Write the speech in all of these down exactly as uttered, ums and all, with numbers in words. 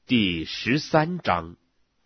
第十三章。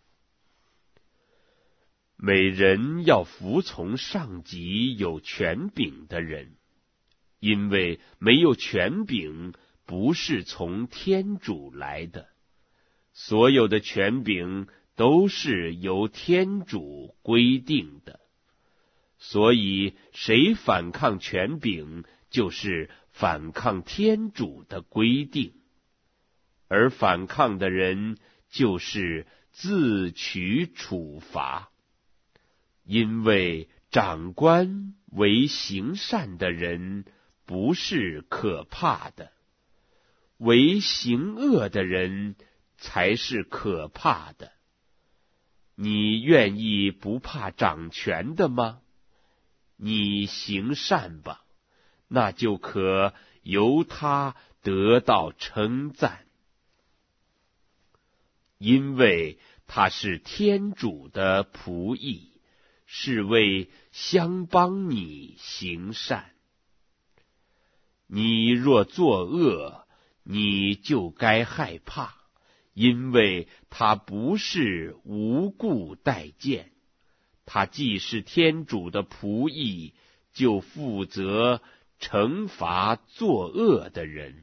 每人要服从上级有权柄的人，因为没有权柄不是从天主来的，所有的权柄都是由天主规定的，所以谁反抗权柄，就是反抗天主的规定，而反抗的人就是自取处罚。因为长官为行善的人不是可怕的，为行恶的人才是可怕的。你愿意不怕掌权的吗？你行善吧，那就可由他得到称赞，因为他是天主的仆役，是为相帮你行善。你若作恶，你就该害怕，因为他不是无故待见，他既是天主的仆役，就负责惩罚作恶的人。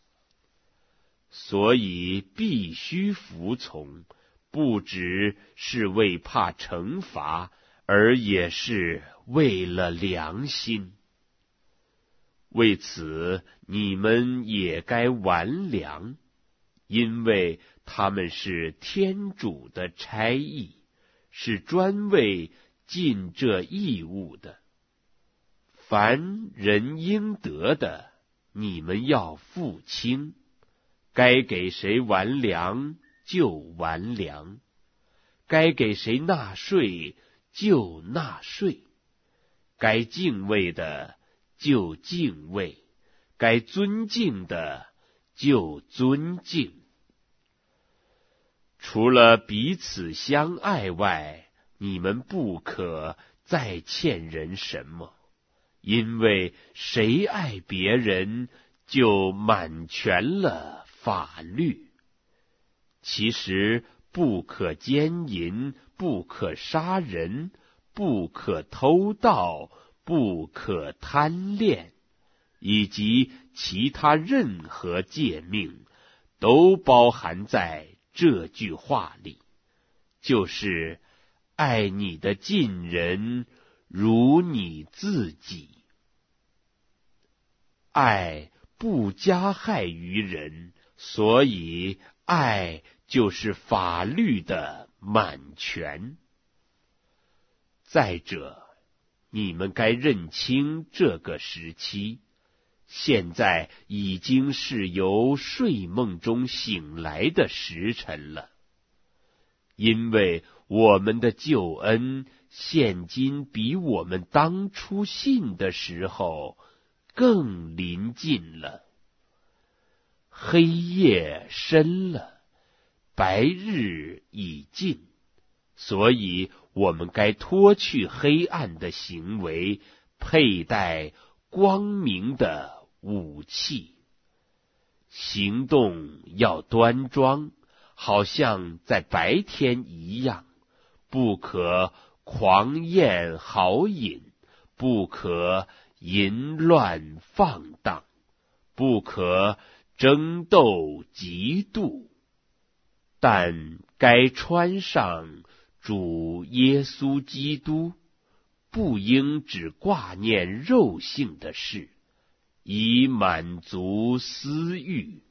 所以必须服从，不只是为怕惩罚，而也是为了良心。为此，你们也该完良，因为他们是天主的差役，是专为尽这义务的。凡人应得的，你们要付清，该给谁完粮就完粮，该给谁纳税就纳税，该敬畏的就敬畏，该尊敬的就尊敬。除了彼此相爱外，你们不可再欠人什么，因为谁爱别人，就满全了法律。其实不可奸淫，不可杀人，不可偷盗，不可贪恋，以及其他任何诫命，都包含在这句话里，就是爱你的近人如你自己。爱不加害于人，所以爱就是法律的满全。再者，你们该认清这个时期，现在已经是由睡梦中醒来的时辰了，因为我们的救恩现今比我们当初信的时候更临近了。黑夜深了，白日已尽，所以我们该脱去黑暗的行为，佩戴光明的武器。行动要端庄，好像在白天一样，不可狂宴好饮，不可淫乱放荡，不可争斗嫉妒，但该穿上主耶稣基督，不应只挂念肉性的事，以满足私欲。